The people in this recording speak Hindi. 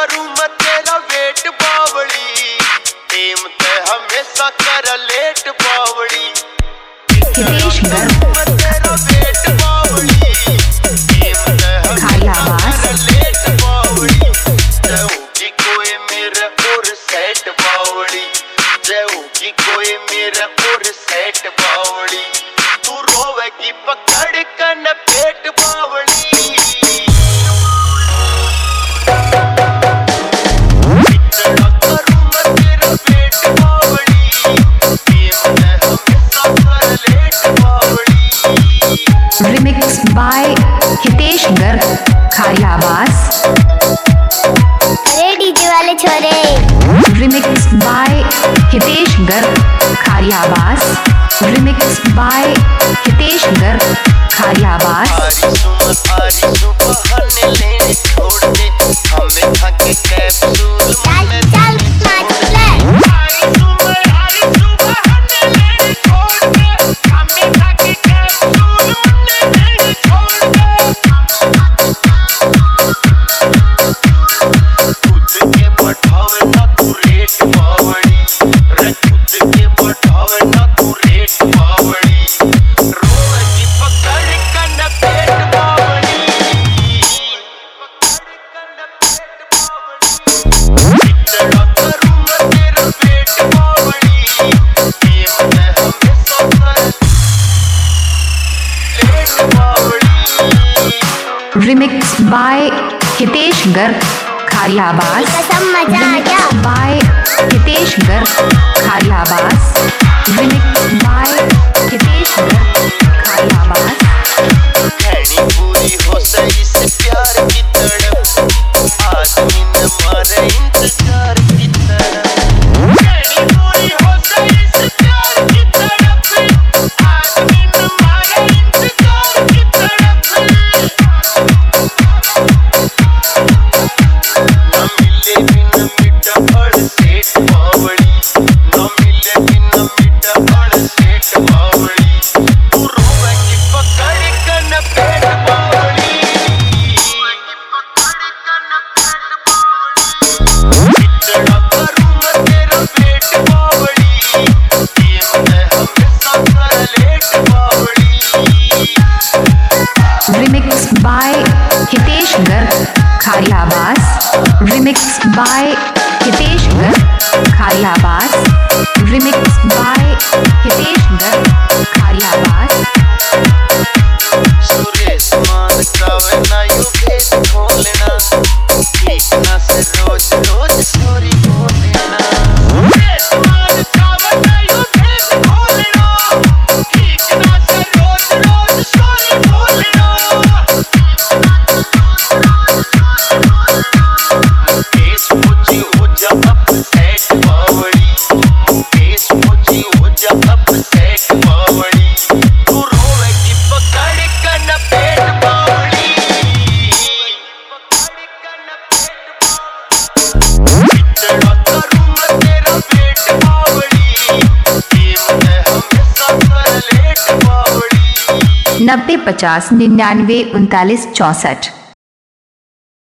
करूं मैं तेरा वेट बावड़ी, टेम ते हमेशा कर लेट बावड़ी। हितेश गर्ग मैं तेरा वेट बावड़ी, टेम ते हमेशा कर लेट बावड़ी। जाऊंगी कोई मेरे और सेट बावड़ी, जाऊंगी कोई मेरे और सेट बावड़ी। तू रोवेगी पकड़ कन पेट बावड़ी। Remix by Hitesh Garg Khariyabas. अरे डीजे वाले छोरे। Remix by Hitesh Garg Khariyabas. Remix by Hitesh Garg Khariyabas. Remix by Hitesh Garg Khariyabas. Remix by Hitesh Garg Khariyabas. Remix by Hitesh Garg Khariyabas. पूरी हो सही से प्यार की तड़प, आदमी न मारे इंतजार की तरफ। पूरी हो सही से प्यार की तड़प, आदमी न मारे इंतजार की तरफ। न मिले बिन मिटा बड़ सेठ बावड़ी, न मिले बिन मिटा बड़ सेठ बावड़ी। तू रोवेगी पकड़ कन पेट बावड़ी। इतना करूं मैं तेरा वेट बावड़ी, टेम ते हमेशा कर लेट बावड़ी। Remix by Hitesh Garg Khariyabas. Remix by Hitesh Garg Khariyabas. Remix by Hitesh Garg Khariyabas. Suresh मान कावे ना यू भेद खोलना, ठीक ना से रोज रोज सॉरी बोलना। सुरेश मान कावे ना यू भेद खोलना, ठीक ना से रोज रोज सॉरी बोलना। केस मुझी हो जा अपसेट बावड़ी, केस मुझी हो जा अपसेट बावड़ी। तू रोवेगी पकड़ कन पेट बावड़ी। इतना करूं मैं तेरा वेट बावड़ी, टेम ते हमेशा कर लेट बावड़ी। 90 50 99 39 64।